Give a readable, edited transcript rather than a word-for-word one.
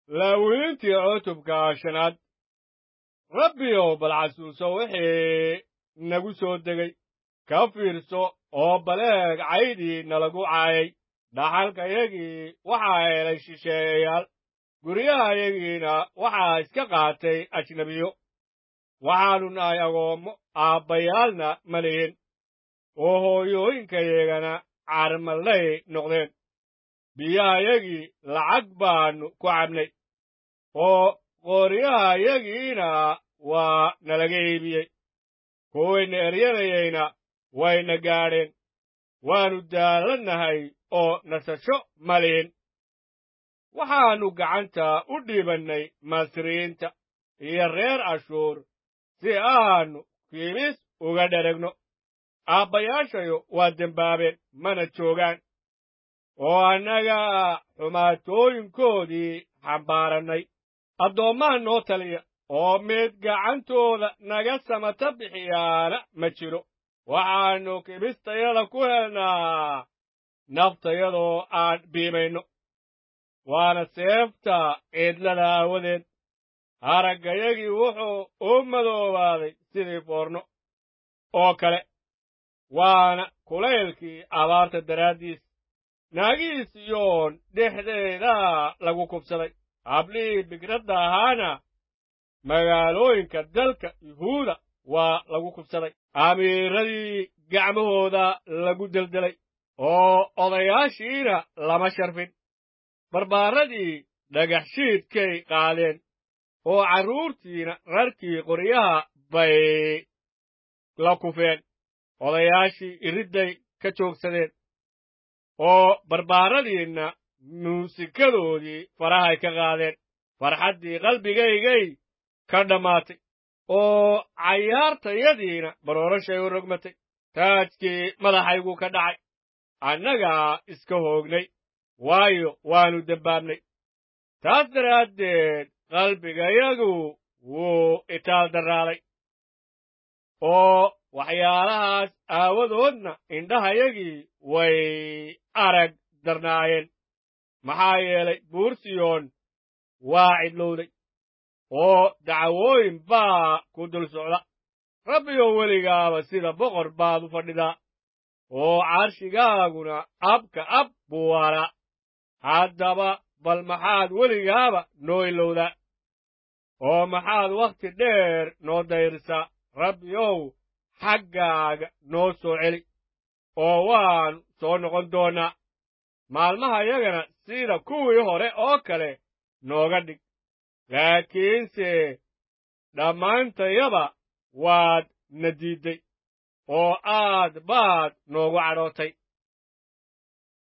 laawiintii cutubka shanaad rabbiyow bal xasuuso wixii nagu soo degay ka fiirso oo baleeg caydii nalagu caayay dhaxalkayagii waxaa helay shisheeyayaal guryahayagiina waxaa iska qaatay ajnabiyo waxaannu nahay agoommo aabbayaalna ma lihin oo hooyooyinkayagana carmallay noqdeen biyahayagii lacag baannu ku cabnay oo qooryahayagiina waa nalaga iibiyey kuwayna eryanayayna wayna gaadheen waannu daallannahay oo nasasho ma lihin waxaannu gacanta u dhiibannay masriyiinta iyo reer ashuur si aannu kibis uga dheregno aabbayaashayo waa dembaabeen mana joogaan oo annaga xumaatooyinkoodii xambaarannay addoommaha noo taliya oo mid gacantooda naga samata bixiyaana ma jiro waxaannu kibistayada ku helnaa naftayadoo aan biimayno waana seefta cidlada aawadeed haraggayagii wuxuu u madoobaaday sidii foorno oo kale waana kulaylkii abaarta daraaddiis naagihii siyoon dhexdeedaa lagu kubsaday hablihii bikradda ahaana magaalooyinka dalka yuhuuda waa lagu kubsaday amiiradii gacmahooda lagu deldelay oo odayaashiina lama sharfin barbaaradii dhagaxshiidkay qaadeen oo carruurtiina rarkii qoryaha bay la kufeen odayaashii iridday ka joogsadeen oo barbaaradiinna muusikadoodii farahay ka qaadeen farxaddii qalbigaygay ka dhammaatay oo cayaartayadiina baroorashay u rogmatay taajkii madaxaygu ka dhacay annagaa iska hoognay waayo waannu dembaabnay taas daraaddeed qalbigayagu wuu itaal darraaday oo waxyaalahaas aawadoodna indhahayagii way arag darnaayeen maxaa yeelay buur siyoon waa cidlowday oo dacwooyin baa ku dul socda rabbiyow weligaaba sida boqor baad u fadhidaa oo carshigaaguna abka ab buu waaraa haddaba bal maxaad weligaaba noo ilowdaa oo maxaad wakhti dheer noo dayrisaa rabbiyow xaggaaga noo soo celi oo waannu soo noqon doonnaa maalmahayagana sida kuwii hore oo kale nooga dhig laakiinse dhammaantayaba waad na diidday oo aad baad noogu cadhootay